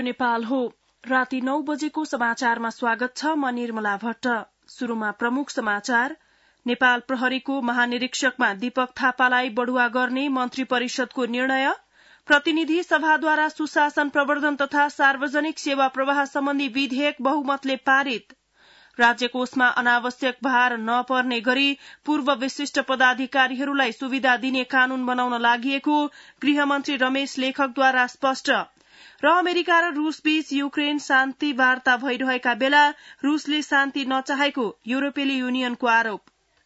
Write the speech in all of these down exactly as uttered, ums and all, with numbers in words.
नेपाल हो। राति नौ बजेको समाचारमा स्वागत छ। म निर्मला भट्ट। शुरूमा प्रमुख समाचार। नेपाल प्रहरीको महानिरीक्षकमा दीपक थापालाई बढुवा गर्ने मन्त्री परिषदको निर्णय। प्रतिनिधि सभाद्वारा सुशासन प्रवर्धन तथा सार्वजनिक सेवा प्रवाह सम्बन्धी विधेयक बहुमतले पारित। राज्यकोषमा अनावश्यक भार नपर्ने गरी पूर्व विशिष्ट पदाधिकारीहरूलाई सुविधा दिने कानून बनाउन लागिएको गृहमन्त्री रमेश लेखकद्वारा स्पष्ट। र अमेरिका र रूसबीच युक्रेन शान्ति वार्ता भइरहेका बेला रूसले शान्ति नचाहेको युरोपेली युनियनको आरोप।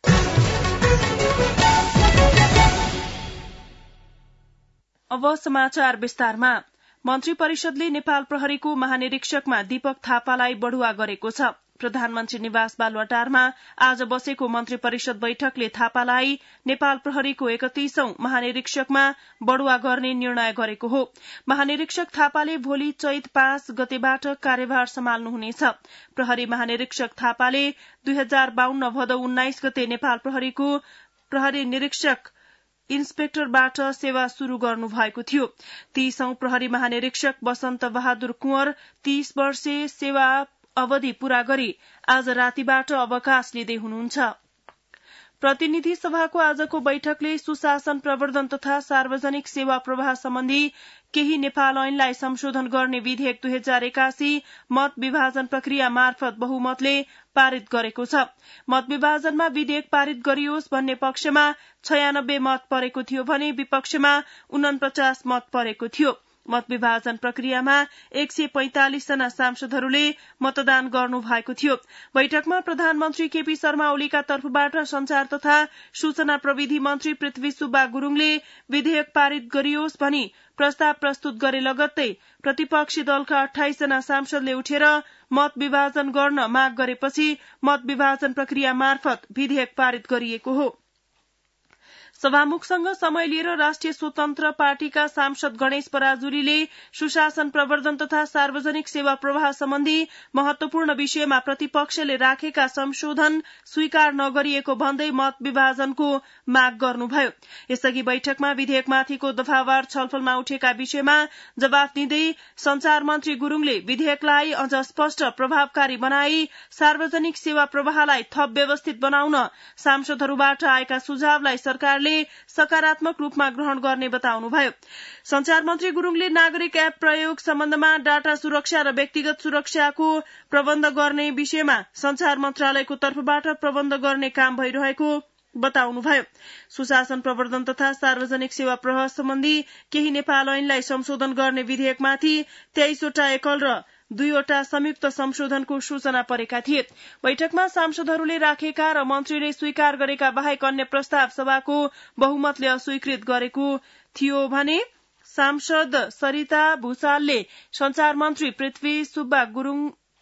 अब समाचार विस्तारमा। मन्त्री परिषदले नेपाल प्रहरीको महानिरीक्षकमा दीपक थापालाई बढुवा गरेको छ। प्रधानमन्त्री निवास बालुवाटारमा आज बसेको मन्त्री परिषद बैठकले थापालाई नेपाल प्रहरीको एकतीसौं महानिरीक्षकमा बढुवा गर्ने निर्णय गरेको हो। महानिरीक्षक थापाले भोलि चैत पाँच गतेबाट कार्यभार सम्हाल्नुहुनेछ। प्रहरी महानिरीक्षक थापाले दुई हजार बाहन्न भदौ उन्नाइस गते नेपाल प्रहरीको प्रहरी निरीक्षक इन्सपेक्टरबाट सेवा शुरू गर्नु भएको थियो। तीसौं प्रहरी महानिरीक्षक वसन्त बहादुर कुँवर तीस वर्षे सेवा अवधि पूरा गरी आज रातिबाट अवकाश लिँदै हुनुहुन्छ। प्रतिनिधि सभाको आजको बैठकले सुशासन प्रवर्धन तथा सार्वजनिक सेवा प्रवाह सम्बन्धी केही नेपाल ऐनलाई संशोधन गर्ने विधेयक दुई हजार एकासी मत विभाजन प्रक्रिया मार्फत बहुमतले पारित गरेको छ। मत विभाजनमा विधेयक पारित गरियोस् भन्ने पक्षमा छयानब्बे मत परेको थियो भने विपक्षमा उनपचास मत परेको थियो। मत विभाजन प्रक्रियामा एक सय पैंतालिस जना सांसदहरूले मतदान गर्नु भएको थियो। बैठकमा प्रधानमन्त्री केपी शर्मा ओलीका तर्फबाट संचार तथा सूचना प्रविधि मन्त्री पृथ्वी सुब्बा गुरूङले विधेयक पारित गरियोस् भनी प्रस्ताव प्रस्तुत गरे लगत्तै प्रतिपक्षी दलका अठाइस जना सांसदले उठेर मत विभाजन गर्न माग गरेपछि मत विभाजन प्रक्रिया मार्फत विधेयक पारित गरिएको हो। सभामुखसँग समय लिएर राष्ट्रिय स्वतन्त्र पार्टीका सांसद गणेश पराजुलीले सुशासन प्रवर्धन तथा सार्वजनिक सेवा प्रवाह सम्बन्धी महत्वपूर्ण विषयमा प्रतिपक्षले राखेका संशोधन स्वीकार नगरिएको भन्दै मत विभाजनको माग गर्नुभयो। यसअघि बैठकमा विधेयकमाथिको दफावार छलफलमा उठेका विषयमा जवाफ दिँदै संचार मन्त्री गुरूङले विधेयकलाई अझ स्पष्ट प्रभावकारी बनाई सार्वजनिक सेवा प्रवाहलाई थप व्यवस्थित बनाउन सांसदहरूबाट आएका सुझावलाई सरकारले सकारात्मक रूपमा ग्रहण गर्ने बताउनुभयो। संचार मन्त्री गुरूङले नागरिक एप प्रयोग सम्बन्धमा डाटा सुरक्षा र व्यक्तिगत सुरक्षाको प्रबन्ध गर्ने विषयमा संचार मन्त्रालयको तर्फबाट प्रबन्ध गर्ने काम भइरहेको बताउनुभयो। सुशासन प्रवर्धन तथा सार्वजनिक सेवा प्रवाह सम्बन्धी केही नेपाल ऐनलाई संशोधन गर्ने विधेयकमाथि तेइसवटा एकल र दुईवटा संयुक्त संशोधनको सूचना परेका थिए। बैठकमा सांसदहरूले राखेका र मन्त्रीले स्वीकार गरेका बाहेक अन्य प्रस्ताव सभाको बहुमतले अस्वीकृत गरेको थियो भने सांसद सरिता भूषालले संचार मन्त्री पृथ्वी सुब्बा गुरूङ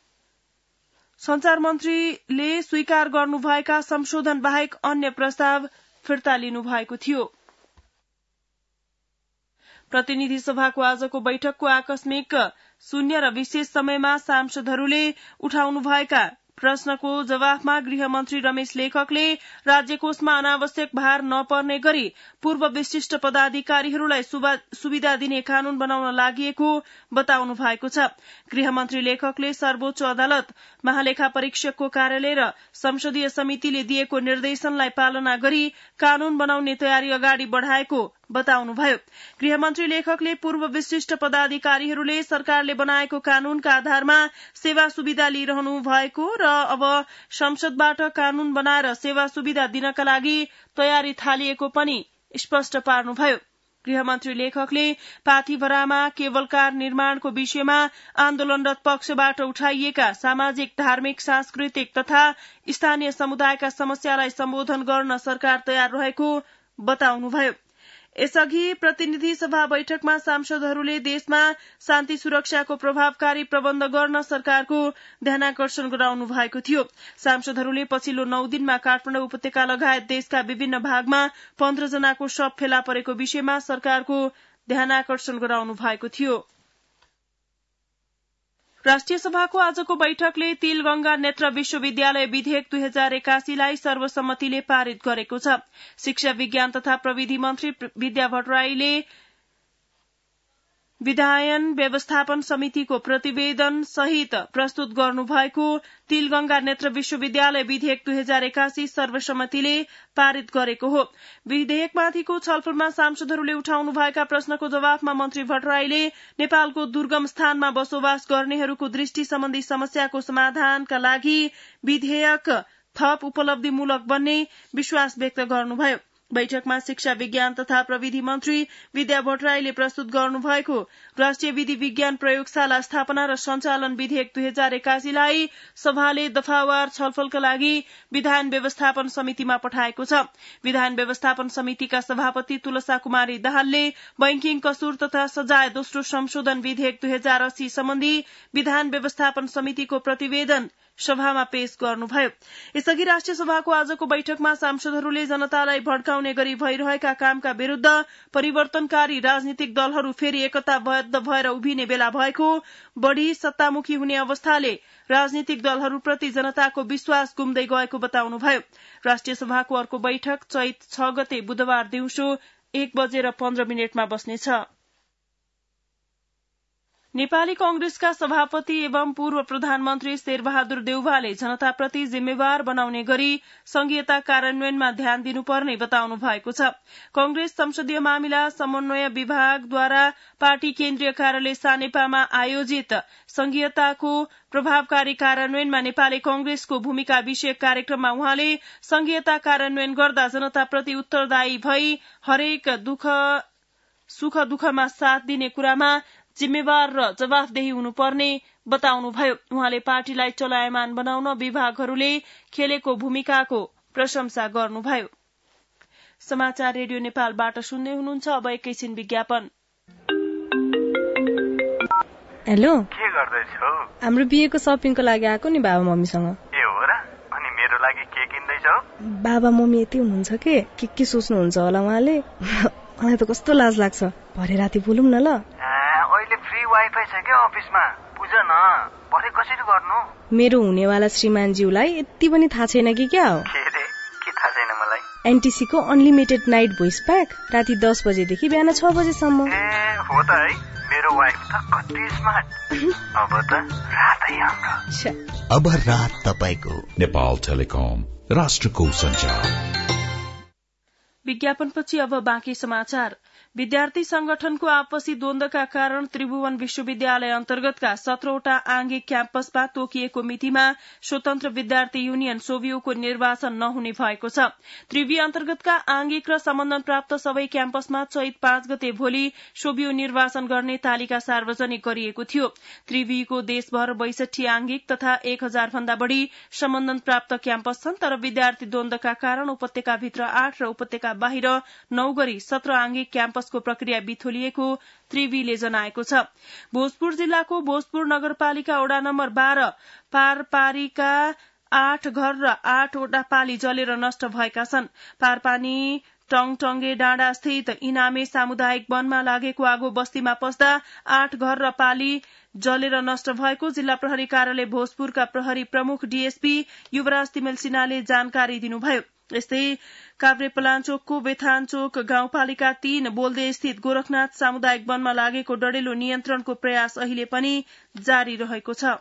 संचार मन्त्रीले स्वीकार गर्नुभएका संशोधन बाहेक अन्य प्रस्ताव फिर्ता लिनु भएको थियो। प्रतिनिधि सभाको आजको बैठकको आकस्मिक शून्य र विशेष समयमा सांसदहरूले उठाउनुभएका प्रश्नको जवाफमा गृहमन्त्री रमेश लेखकले राज्यकोषमा अनावश्यक भार नपर्ने गरी पूर्व विशिष्ट पदाधिकारीहरूलाई सुविधा दिने कानून बनाउन लागिएको बताउनु भएको छ। गृहमन्त्री लेखकले सर्वोच्च अदालत, महालेखा परीक्षकको कार्यालय र संसदीय समितिले दिएको निर्देशनलाई पालना गरी कानून बनाउने तयारी अगाडि बढ़ाएको बताउनुभयो। गृहमन्त्री लेखकले पूर्व विशिष्ट पदाधिकारीहरूले सरकारले बनाएको कानूनका आधारमा सेवा सुविधा लिइरहनु भएको र अब संसदबाट कानून बनाएर सेवा सुविधा दिनका लागि तयारी थालिएको पनि स्पष्ट पार्नुभयो। गृहमन्त्री लेखकले पाथिभरामा केबल कार निर्माणको विषयमा आन्दोलनरत पक्षबाट उठाइएका सामाजिक, धार्मिक, सांस्कृतिक तथा स्थानीय समुदायका समस्यालाई सम्बोधन गर्न सरकार तयार रहेको बताउनुभयो। यसअघि प्रतिनिधि सभा बैठकमा सांसदहरूले देशमा शान्ति सुरक्षाको प्रभावकारी प्रबन्ध गर्न सरकारको ध्यानाकर्षण गराउनु भएको थियो। सांसदहरूले पछिल्लो नौ दिनमा काठमाडौँ उपत्यका लगायत देशका विभिन्न भागमा पन्ध्र जनाको शव फेला परेको विषयमा सरकारको ध्यानाकर्षण गराउनु भएको थियो। राष्ट्रिय सभाको आजको बैठकले तिलगंगा नेत्र विश्वविद्यालय विधेयक दुई हजार एकासीलाई सर्वसम्मतिले पारित गरेको छ। शिक्षा विज्ञान तथा प्रविधि मन्त्री विद्या भट्टराईले विधायन व्यवस्थापन समितिको प्रतिवेदन सहित प्रस्तुत गर्नुभएको तिलगंगा नेत्र विश्वविद्यालय विधेयक दुई हजार एकासी सर्वसम्मतिले पारित गरेको हो। विधेयकमाथिको छलफलमा सांसदहरूले उठाउनु भएका प्रश्नको जवाफमा मन्त्री भट्टराईले नेपालको दुर्गम स्थानमा बसोबास गर्नेहरूको दृष्टि सम्बन्धी समस्याको समाधानका लागि विधेयक थप उपलब्धिमूलक बन्ने विश्वास व्यक्त गर्नुभयो। बैठकमा शिक्षा विज्ञान तथा प्रविधि मन्त्री विद्या भट्टराईले प्रस्तुत गर्नुभएको राष्ट्रिय विधि विज्ञान प्रयोगशाला स्थापना र सञ्चालन विधेयक दुई हजार एकासीलाई सभाले दफावार छलफलका लागि विधान व्यवस्थापन समितिमा पठाएको छ। विधान व्यवस्थापन समितिका सभापति तुलसा कुमारी दाहालले बैंकिङ कसुर तथा सजाय दोस्रो संशोधन विधेयक दुई हजार अस्सी सम्बन्धी विधान व्यवस्थापन समितिको प्रतिवेदन सभामा पेश गर्नुभयो। यसअघि राष्ट्रिय सभाको आजको बैठकमा सांसदहरूले जनतालाई भड्काउने गरी भइरहेका कामका विरूद्ध परिवर्तनकारी राजनीतिक दलहरू फेरि एकताबद्ध भएर उभिने बेला भएको, बढ़ी सत्तामुखी हुने अवस्थाले राजनीतिक दलहरूप्रति जनताको विश्वास गुम्दै गएको बताउनुभयो। राष्ट्रिय सभाको अर्को बैठक चैत छ गते बुधबार दिउँसो एक बजेर पन्ध्र मिनटमा बस्नेछ। नेपाली कंग्रेसका सभापति एवं पूर्व प्रधानमन्त्री शेरबहादुर देउवाले जनताप्रति जिम्मेवार बनाउने गरी संघीयता कार्यान्वयनमा ध्यान दिनुपर्ने बताउनु भएको छ। कंग्रेस संसदीय मामिला समन्वय विभागद्वारा पार्टी केन्द्रीय कार्यालय सानेपामा आयोजित संघीयताको प्रभावकारी कार्यान्वयनमा नेपाली कंग्रेसको भूमिका विषयक कार्यक्रममा उहाँले संघीयता कार्यान्वयन गर्दा जनताप्रति उत्तरदायी भई हरेक दुःख सुख दुःखमा साथ दिने कुरामा जिम्मेवार र जवाफदेही हुनुपर्ने बताउनुभयो। उहाँले पार्टीलाई चलायमान बनाउन विभागहरूले खेलेको भूमिकाको प्रशंसा गर्नुभयो। समाचार रेडियो नेपालबाट सुन्दै हुनुहुन्छ। अब एकैछिन विज्ञापन। हेलो, के गर्दैछौ? हाम्रो बिहेको सपिङको लागि आएको नि बाबा मम्मीसँग। ए हो र? अनि मेरो लागि के किन्दैछौ? बाबा मम्मी यति हुनुहुन्छ के के के सोच्नुहुन्छ होला उहाँले। मलाई त कस्तो लाज लाग्छ। भरे राति बोलौँ न ल। अहिले फ्री वाइफाई छ के अफिसमा? बुझ न, भरे कसरी गर्नु? मेरो हुनेवाला श्रीमानज्यूलाई यति पनि थाहा छैन कि क्या हो? के रे? के थाहा छैन मलाई? एनटीसी को अनलिमिटेड नाइट भोइस प्याक राति दस बजेदेखि बिहान छ बजेसम्म। ए हो त है, मेरो वाइफ त कति स्मार्ट। अब त रातै हाम्रो। अब रात तपाईको। नेपाल टेलिकम, राष्ट्रको सञ्चार। विज्ञापनपछि अब बाँकी समाचार। विद्यार्थी संगठनको आपसी द्वन्द्वका कारण त्रिभुवन विश्वविद्यालय अन्तर्गतका सत्रवटा आंगिक क्याम्पसमा तोकिएको मितिमा स्वतन्त्र विद्यार्थी युनियन सोभियोको निर्वाचन नहुने भएको छ। त्रिवी अन्तर्गतका आंगिक र सम्बन्धन प्राप्त सबै क्याम्पसमा चैत पाँच गते भोलि सोभियो निर्वाचन गर्ने तालिका सार्वजनिक गरिएको थियो। त्रिवीको देशभर बैसठी आंगिक तथा एक हजार भन्दा बढ़ी सम्बन्धन प्राप्त क्याम्पस छन्, तर विद्यार्थी द्वन्द्वका कारण उपत्यकाभित्र आठ र उपत्यका बाहिर नौ गरी सत्र आंगिक क्याम्पस को प्रक्रिया बिथोलिएको त्रिवीले जनाएको छ। भोजपुर जिल्लाको भोजपुर नगरपालिका वडा नम्बर बाह्र पारपारीका आठ घर र आठवटा पाली जलेर नष्ट भएका छन्। पारपानी टङटङ्गे डाँडा स्थित इनामे सामुदायिक वनमा लागेको आगो बस्तीमा पस्दा आठ घर र पाली जलेर नष्ट भएको जिल्ला प्रहरी कार्यालय भोजपुरका प्रहरी प्रमुख डीएसपी युवराज तिमेल सिन्हाले जानकारी दिनुभयो। यस्तै काभ्रेपलाञ्चोकको बेथानचोक गाउँपालिका तीन बोल्दे स्थित गोरखनाथ सामुदायिक वनमा लागेको डढेलो नियन्त्रणको प्रयास अहिले पनि जारी रहेको छ।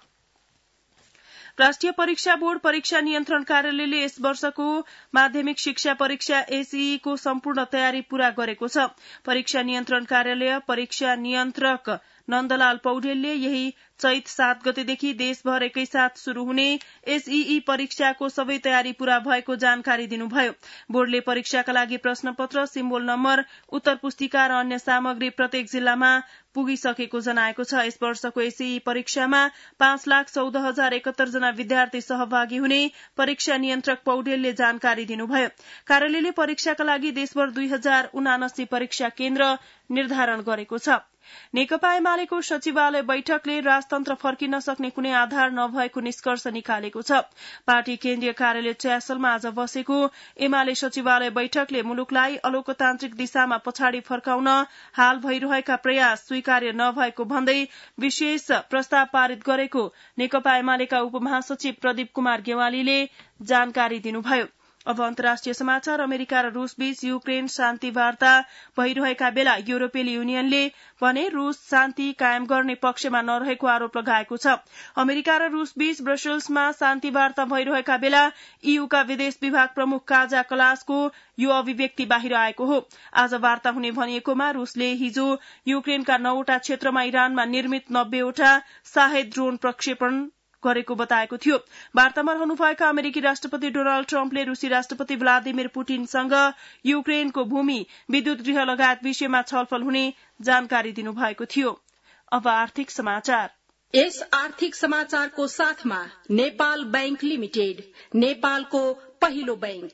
राष्ट्रिय परीक्षा बोर्ड परीक्षा नियन्त्रण कार्यालयले यस वर्षको माध्यमिक शिक्षा परीक्षा एसईई को सम्पूर्ण तयारी पूरा गरेको छ। परीक्षा नियन्त्रण कार्यालय परीक्षा नियन्त्रक नन्दलाल पौडेलले यही चैत सात गतेदेखि देशभर एकैसाथ शुरू हुने एसईई परीक्षाको सबै तयारी पूरा भएको जानकारी दिनुभयो। बोर्डले परीक्षाका लागि प्रश्नपत्र, सिम्बोल नम्बर, उत्तर पुस्तिका र अन्य सामग्री प्रत्येक जिल्लामा पुगिसकेको जनाएको छ। यस वर्षको एसईई परीक्षामा पाँच लाख चौध हजार एकहत्तर जना विद्यार्थी सहभागी हुने परीक्षा नियन्त्रक पौडेलले जानकारी दिनुभयो। कार्यालयले परीक्षाका लागि देशभर दुई हजार उनासी परीक्षा केन्द्र निर्धारण गरेको छ। नेकपा एमालेको सचिवालय बैठकले राजतन्त्र फर्किन सक्ने कुनै आधार नभएको निष्कर्ष निकालेको छ। पार्टी केन्द्रीय कार्यालय च्यासलमा आज बसेको एमाले सचिवालय बैठकले मुलुकलाई अलोकतान्त्रिक दिशामा पछाडि फर्काउन हाल भइरहेका प्रयास स्वीकार्य नभएको भन्दै विशेष प्रस्ताव पारित गरेको नेकपा एमालेका उपमहासचिव प्रदीप कुमार गेवालीले जानकारी दिनुभयो। अब अन्तर्राष्ट्रिय समाचार। अमेरिका र रूस बीच युक्रेन शान्ति वार्ता भइरहेका बेला युरोपेली युनियनले भने रूस शान्ति कायम गर्ने पक्षमा नरहेको आरोप लगाएको छ। अमेरिका र रूस बीच ब्रसेल्समा शान्ति वार्ता भइरहेका बेला ईयूका विदेश विभाग प्रमुख काजा कलासको यो अभिव्यक्ति बाहिर आएको हो। आज वार्ता हुने भनिएकोमा रूसले हिजो युक्रेनका नौवटा क्षेत्रमा इरानमा निर्मित नब्बेवटा शाहेद ड्रोन प्रक्षेपण गरेको बताएको थियो। वार्तामा रहनुभएका अमेरिकी राष्ट्रपति डोनाल्ड ट्रम्पले रूसी राष्ट्रपति भ्लादिमिर पुटिनसँग युक्रेनको भूमि, विद्युत गृह लगायत विषयमा छलफल हुने जानकारी दिनुभएको थियो। अब आर्थिक समाचार। यस आर्थिक समाचारको साथमा नेपाल बैंक लिमिटेड, नेपालको पहिलो बैंक।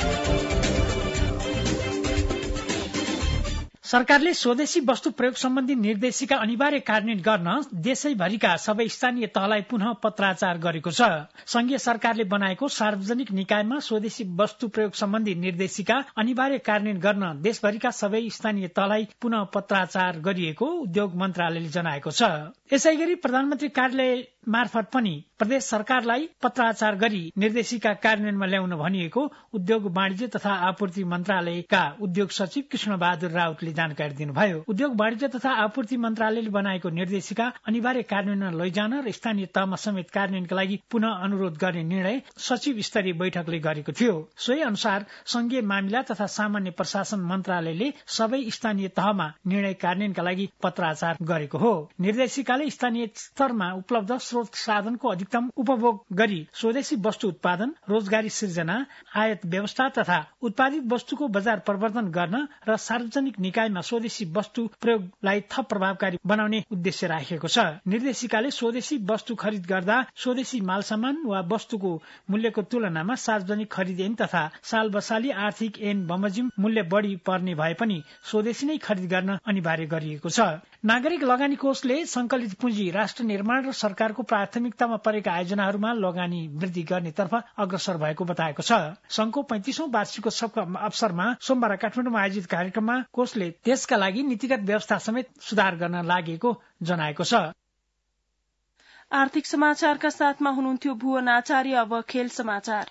सरकारले स्वदेशी वस्तु प्रयोग सम्बन्धी निर्देशिका अनिवार्य कार्यान्वयन गर्न देशैभरिका सबै स्थानीय तहलाई पुनः पत्राचार गरेको छ। संघीय सरकारले बनाएको सार्वजनिक निकायमा स्वदेशी वस्तु प्रयोग सम्बन्धी निर्देशिका अनिवार्य कार्यान्वयन गर्न देशभरिका सबै स्थानीय तहलाई पुनः पत्राचार गरिएको उद्योग मन्त्रालयले जनाएको छ। यसैगरी प्रधानमन्त्री कार्यालय मार्फत पनि प्रदेश सरकारलाई पत्राचार गरी निर्देशिका कार्यान्वयनमा ल्याउन भनिएको उद्योग वाणिज्य तथा आपूर्ति मन्त्रालयका उद्योग सचिव कृष्ण बहादुर राउतले जानकारी दिनुभयो। उद्योग वाणिज्य तथा आपूर्ति मन्त्रालयले बनाएको निर्देशिका अनिवार्य कार्यान्वयनमा लैजान र स्थानीय तहमा समेत कार्यान्वयनका लागि पुनः अनुरोध गर्ने निर्णय सचिव स्तरीय बैठकले गरेको थियो। सोही अनुसार संघीय मामिला तथा सामान्य प्रशासन मन्त्रालयले सबै स्थानीय तहमा निर्णय कार्यान्वयनका लागि पत्राचार गरेको हो। निर्देशिकाले स्थानीय स्तरमा उपलब्ध स्रोत साधनको अधिकतम उपभोग गरी स्वदेशी वस्तु उत्पादन, रोजगारी सृजना, आयात व्यवस्था तथा उत्पादित वस्तुको बजार प्रवर्धन गर्न र सार्वजनिक निकायमा स्वदेशी वस्तु प्रयोगलाई थप प्रभावकारी बनाउने उद्देश्य राखेको छ। निर्देशिकाले स्वदेशी वस्तु खरिद गर्दा स्वदेशी माल सामान वा वस्तुको मूल्यको तुलनामा सार्वजनिक खरिद ऐन तथा साल बसाली आर्थिक ऐन बमोजिम मूल्य बढ़ी पर्ने भए पनि स्वदेशी नै खरिद गर्न अनिवार्य गरिएको छ। नागरिक लगानी कोषले संकलित पुँजी राष्ट्र निर्माण र सरकारको प्राथमिकतामा परेका आयोजनाहरूमा लगानी वृद्धि गर्नेतर्फ अग्रसर भएको बताएको छ। संघको पैंतिसौं वार्षिकोत्सवका अवसरमा सोमबार काठमाडौँमा आयोजित कार्यक्रममा कोषले त्यसका लागि नीतिगत व्यवस्था समेत सुधार गर्न लागेको जनाएको छ। आर्थिक समाचारका साथमा हुनुहुन्थ्यो भुवन आचार्य। अब खेल समाचार।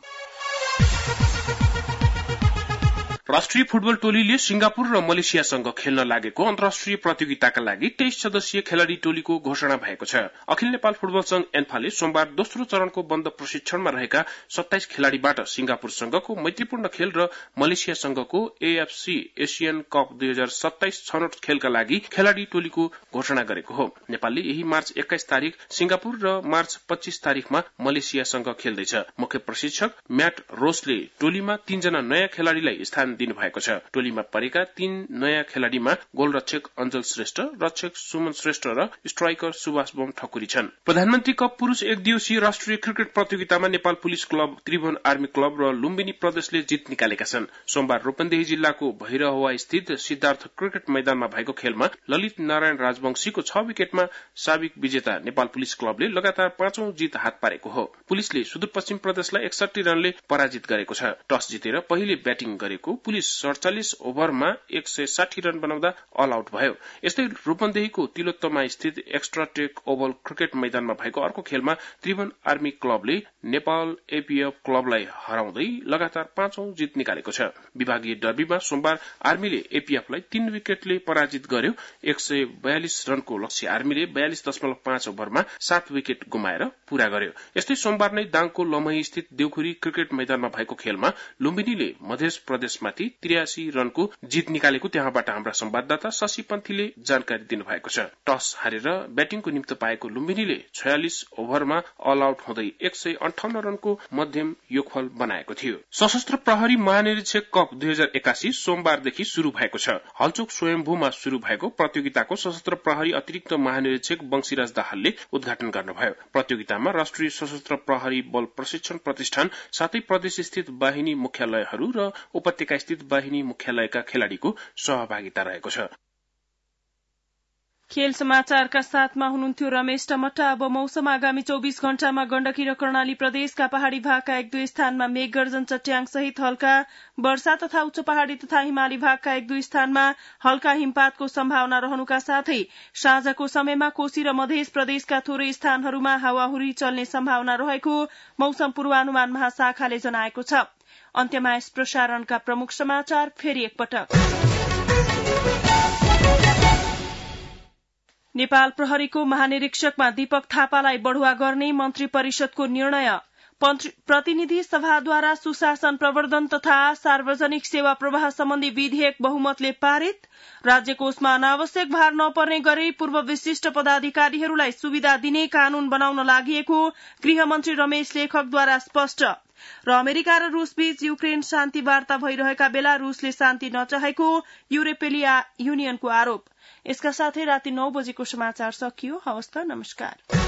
राष्ट्रिय फुटबल टोलीले सिंगापुर र मलेसियासँग खेल्न लागेको अन्तर्राष्ट्रिय प्रतियोगिताका लागि तेइस सदस्यीय खेलाड़ी टोलीको घोषणा भएको छ। अखिल नेपाल फुटबल संघ एन्फाले सोमबार दोस्रो चरणको बन्द प्रशिक्षणमा रहेका सत्ताइस खेलाड़ीबाट सिंगापुरसँगको मैत्रीपूर्ण खेल र मलेसियासँगको एएफसी एशियन कप दुई हजार सत्ताइस छनौट खेलका लागि खेलाड़ी टोलीको घोषणा गरेको हो। नेपालले यही मार्च एक्काइस तारिक सिंगापुर र मार्च पच्चीस तारिकमा मलेसियासँग खेल्दैछ। मुख्य प्रशिक्षक म्याट रोसले टोलीमा तीनजना नयाँ खेलाड़ीलाई स्थान दिनु भएको छ। टोलीमा परेका तीन नयाँ खेलाड़ीमा गोलरक्षक अञ्जल श्रेष्ठ, रक्षक सुमन श्रेष्ठ र स्ट्राइकर सुभाष बम ठकुरी छन्। प्रधानमन्त्री कप पुरूष एक दिवसीय राष्ट्रिय क्रिकेट प्रतियोगितामा Nepal police club, Tribhuvan army club र लुम्बिनी प्रदेशले जित निकालेका छन्। सोमबार रूपन्देही जिल्लाको भैरहवा स्थित सिद्धार्थ क्रिकेट मैदानमा भएको खेलमा ललित नारायण राजवंशीको छ विकेटमा साबिक विजेता नेपाल पुलिस क्लबले लगातार पाँचौं जित हात पारेको हो। पुलिसले सुदूरपश्चिम प्रदेशलाई एकसठी रनले पराजित गरेको छ। टस जितेर पहिले ब्याटिङ गरेको पुलिस सडचालिस ओभरमा एक सय साठी रन बनाउँदा अल आउट भयो। यस्तै रूपन्देहीको तिलोत्तमा स्थित एक्स्ट्रा टेक ओभल क्रिकेट मैदानमा भएको अर्को खेलमा त्रिभुवन आर्मी क्लबले नेपाल एपीएफ क्लबलाई हराउँदै लगातार पाँचौं जित निकालेको छ। विभागीय डर्बीमा सोमबार आर्मीले एपीएफलाई तीन विकेटले पराजित गर्यो। एक सय बयालिस रनको लक्ष्य आर्मीले बयालिस दशमलव पाँच ओभरमा सात विकेट गुमाएर पूरा गर्यो। यस्तै सोमबार नै दाङको लमही स्थित देउखुरी क्रिकेट मैदानमा भएको खेलमा लुम्बिनीले मध्य प्रदेशमाथि त्रियासी रनको जित निकालेको त्यहाँबाट हाम्रा संवाददाता शशि पन्थीले जानकारी दिनुभएको छ। टस हारेर ब्याटिङको निम्ति पाएको लुम्बिनीले छयालिस ओभरमा अल आउट हुँदै एक सय अन्ठाउन्न रनको मध्यम योगफल बनाएको थियो। सशस्त्र प्रहरी महानिरीक्षक कप दुई हजार एकासी सोमबारदेखि शुरू भएको छ। हलचोक स्वयम्भूमा शुरू भएको प्रतियोगिताको सशस्त्र प्रहरी अतिरिक्त महानिरीक्षक वंशीराज दाहालले उद्घाटन गर्नुभयो। प्रतियोगितामा राष्ट्रिय सशस्त्र प्रहरी बल प्रशिक्षण प्रतिष्ठान साथै प्रदेश स्थित बाहिनी मुख्यालयहरू र उपत्यका स्थित बाहिनी मुख्यालयका खेलाड़ीको सहभागिता रहेको छ। खेल समाचारका साथमा हुनुहुन्थ्यो रमेश टमटा। अब मौसम। आगामी चौबीस घण्टामा गण्डकी र कर्णाली प्रदेशका पहाड़ी भागका एक दुई स्थानमा मेघगर्जन चट्याङ सहित हल्का वर्षा तथा उच्च पहाड़ी तथा हिमाली भागका एक दुई स्थानमा हल्का हिमपातको सम्भावना रहनुका साथै साँझको समयमा कोशी र मध्य प्रदेशका थोरै स्थानहरूमा हावाहुरी चल्ने सम्भावना रहेको मौसम पूर्वानुमान महाशाखाले जनाएको छ। अन्त्यमा यस प्रसारणका प्रमुख समाचार फेरि एकपटक। नेपाल प्रहरीको महानिरीक्षकमा दीपक थापालाई बढ़ुवा गर्ने मन्त्री परिषदको निर्णय। प्रतिनिधि सभाद्वारा सुशासन प्रवर्धन तथा सार्वजनिक सेवा प्रवाह सम्बन्धी विधेयक बहुमतले पारित। राज्य कोषमा अनावश्यक भार नपर्ने गरी पूर्व विशिष्ट पदाधिकारीहरूलाई सुविधा दिने कानून बनाउन लागि गृहमन्त्री रमेश लेखकद्वारा स्पष्ट। र अमेरिका र रूस बीच युक्रेन शान्ति वार्ता भइरहेका बेला रूसले शान्ति नचाहेको युरोपेली युनियनको आरोप। यसका साथै राति नौ बजेको समाचार सकियो। हवस् त, नमस्कार।